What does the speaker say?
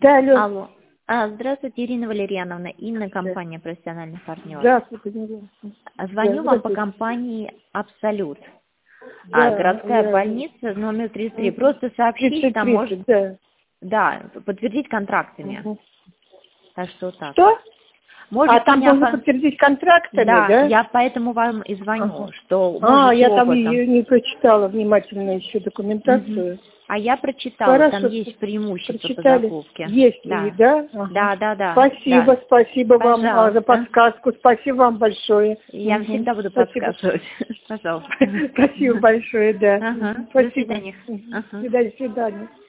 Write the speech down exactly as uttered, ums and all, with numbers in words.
Да, алло. Алло. А, здравствуйте, Ирина Валерьяновна, Инна, Да. компания «Профессиональный партнер». Здравствуйте, Ирина. Звоню Да, вам по здравствуйте. компании «Абсолют». А, Да, городская я... больница, номер тридцать три. Просто сообщить, там может... тридцать, да. Да, подтвердить контрактами. Угу. Так что вот так. Что? Можете А там меня... можно по- подтвердить контрактами, Да, да? я поэтому вам и звоню, Ага. что А, можете я там опытом. ее не прочитала внимательно еще документацию. Мгм. А я прочитала, там Хорошо, есть преимущество по прочитали. закупке. Есть, Да. и, да? Ага. Да, да, да. Спасибо, Да. спасибо вам а, за Пожалуйста. подсказку. Спасибо вам большое. Я Мгм. всегда буду Спасибо. подсказывать. Пожалуйста. Спасибо большое, да. Ага. До Спасибо. свидания. Мгм. Ага. До свидания.